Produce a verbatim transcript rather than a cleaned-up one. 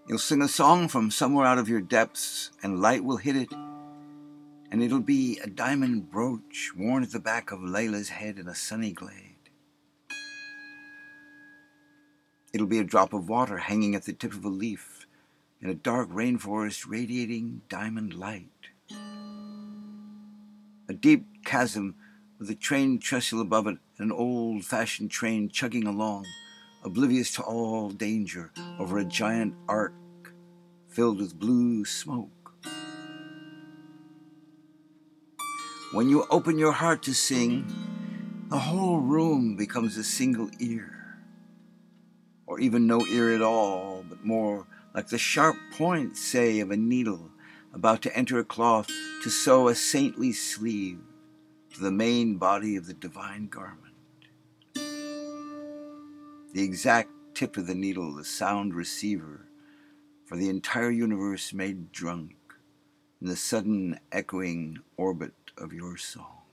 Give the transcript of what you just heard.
You'll sing a song from somewhere out of your depths, and light will hit it, and it'll be a diamond brooch worn at the back of Layla's head in a sunny glade. It'll be a drop of water hanging at the tip of a leaf in a dark rainforest radiating diamond light. A deep chasm with a train trestle above it, an old-fashioned train chugging along, oblivious to all danger, over a giant arc filled with blue smoke. When you open your heart to sing, the whole room becomes a single ear, or even no ear at all, but more like the sharp point, say, of a needle about to enter a cloth to sew a saintly sleeve to the main body of the divine garment. The exact tip of the needle, the sound receiver for the entire universe made drunk in the sudden echoing orbit of your song.